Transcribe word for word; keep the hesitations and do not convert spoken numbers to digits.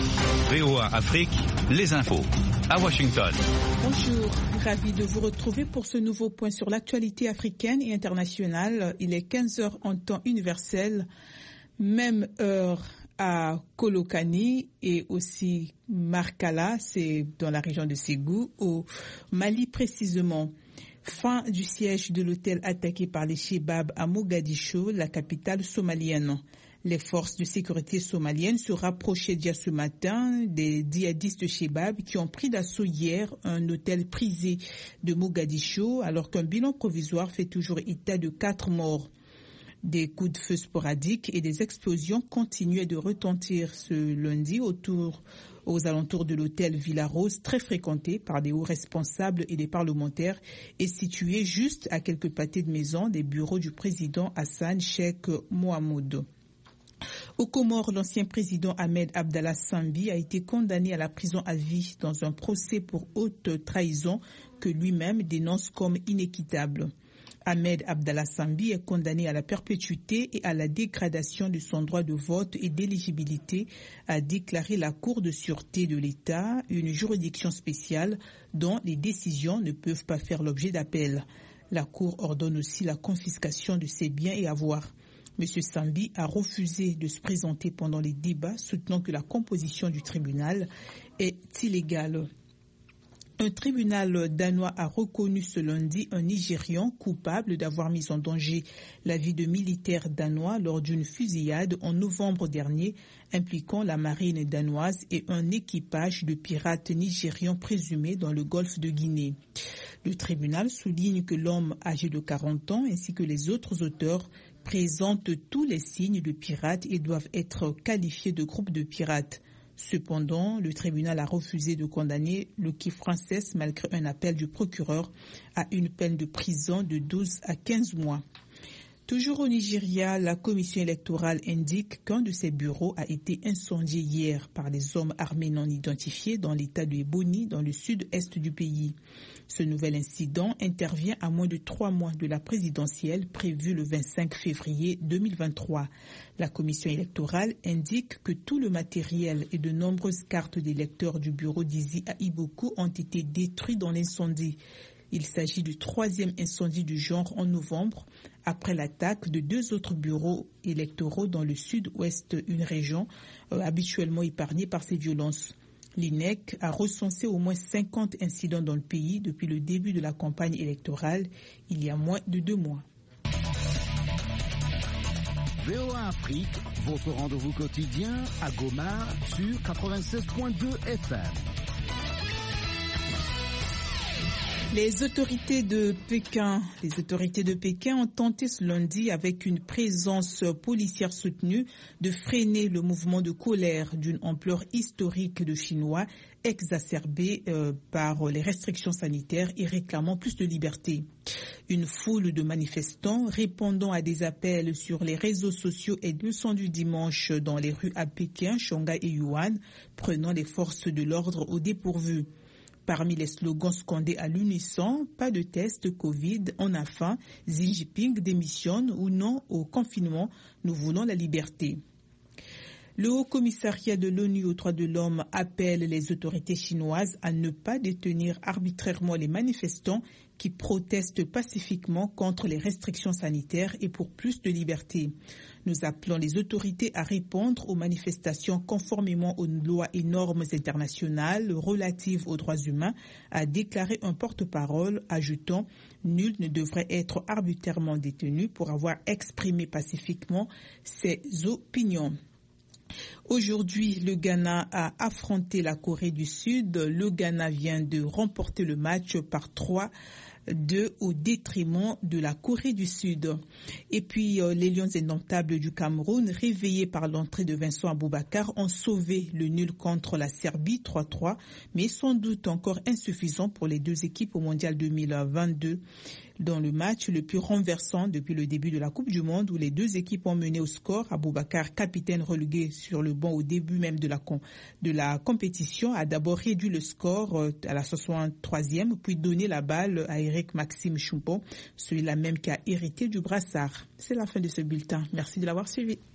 V O A Afrique, les infos. À Washington. Bonjour, ravi de vous retrouver pour ce nouveau point sur l'actualité africaine et internationale. Il est quinze heures en temps universel, même heure à Kolokani et aussi Markala, c'est dans la région de Ségou, au Mali précisément. Fin du siège de l'hôtel attaqué par les Chebab à Mogadiscio, la capitale somalienne. Les forces de sécurité somaliennes se rapprochaient d'hier ce matin des djihadistes Chebab qui ont pris d'assaut hier un hôtel prisé de Mogadiscio alors qu'un bilan provisoire fait toujours état de quatre morts. Des coups de feu sporadiques et des explosions continuaient de retentir ce lundi autour aux alentours de l'hôtel Villa Rose, très fréquenté par des hauts responsables et des parlementaires, et situé juste à quelques pâtés de maison des bureaux du président Hassan Sheikh Mohamud. Aux Comores, l'ancien président Ahmed Abdallah Sambi a été condamné à la prison à vie dans un procès pour haute trahison que lui-même dénonce comme inéquitable. Ahmed Abdallah Sambi est condamné à la perpétuité et à la dégradation de son droit de vote et d'éligibilité, a déclaré la Cour de sûreté de l'État, une juridiction spéciale dont les décisions ne peuvent pas faire l'objet d'appel. La Cour ordonne aussi la confiscation de ses biens et avoirs. M. Sambi a refusé de se présenter pendant les débats, soutenant que la composition du tribunal est illégale. Un tribunal danois a reconnu ce lundi un Nigérian coupable d'avoir mis en danger la vie de militaires danois lors d'une fusillade en novembre dernier impliquant la marine danoise et un équipage de pirates nigérians présumés dans le golfe de Guinée. Le tribunal souligne que l'homme âgé de quarante ans ainsi que les autres auteurs présentent tous les signes de pirates et doivent être qualifiés de groupe de pirates. Cependant, le tribunal a refusé de condamner le Kif français malgré un appel du procureur à une peine de prison de douze à quinze mois. Toujours au Nigeria, la commission électorale indique qu'un de ses bureaux a été incendié hier par des hommes armés non identifiés dans l'état de Ebonyi, dans le sud-est du pays. Ce nouvel incident intervient à moins de trois mois de la présidentielle prévue le vingt-cinq février deux mille vingt-trois. La commission électorale indique que tout le matériel et de nombreuses cartes d'électeurs du bureau d'Izi à Iboku ont été détruits dans l'incendie. Il s'agit du troisième incendie du genre en novembre, après l'attaque de deux autres bureaux électoraux dans le sud-ouest, une région euh, habituellement épargnée par ces violences. L'I N E C a recensé au moins cinquante incidents dans le pays depuis le début de la campagne électorale, il y a moins de deux mois. V O A Afrique, votre rendez-vous quotidien à Goma sur quatre-vingt-seize point deux F M. Les autorités de Pékin, les autorités de Pékin ont tenté ce lundi, avec une présence policière soutenue, de freiner le mouvement de colère d'une ampleur historique de Chinois, exacerbé euh, par les restrictions sanitaires et réclamant plus de liberté. Une foule de manifestants répondant à des appels sur les réseaux sociaux est descendue dimanche dans les rues à Pékin, Shanghai et Yuan, prenant les forces de l'ordre au dépourvu. Parmi les slogans scandés à l'unisson, pas de test Covid, on a faim, Xi Jinping démissionne ou non au confinement, nous voulons la liberté. Le Haut Commissariat de l'ONU aux droits de l'homme appelle les autorités chinoises à ne pas détenir arbitrairement les manifestants qui protestent pacifiquement contre les restrictions sanitaires et pour plus de liberté. Nous appelons les autorités à répondre aux manifestations conformément aux lois et normes internationales relatives aux droits humains, a déclaré un porte-parole, ajoutant « Nul ne devrait être arbitrairement détenu pour avoir exprimé pacifiquement ses opinions ». Aujourd'hui, le Ghana a affronté la Corée du Sud. Le Ghana vient de remporter le match par trois deux au détriment de la Corée du Sud. Et puis, euh, les Lions indomptables du Cameroun, réveillés par l'entrée de Vincent Aboubakar, ont sauvé le nul contre la Serbie trois trois, mais sans doute encore insuffisant pour les deux équipes au Mondial deux mille vingt-deux. Dans le match le plus renversant depuis le début de la Coupe du Monde, où les deux équipes ont mené au score, Aboubakar, capitaine relégué sur le banc au début même de la, com- de la compétition, a d'abord réduit le score euh, à la soixante-troisième, puis donné la balle à Eric Maxime Choupon, celui-là même qui a hérité du brassard. C'est la fin de ce bulletin. Merci de l'avoir suivi.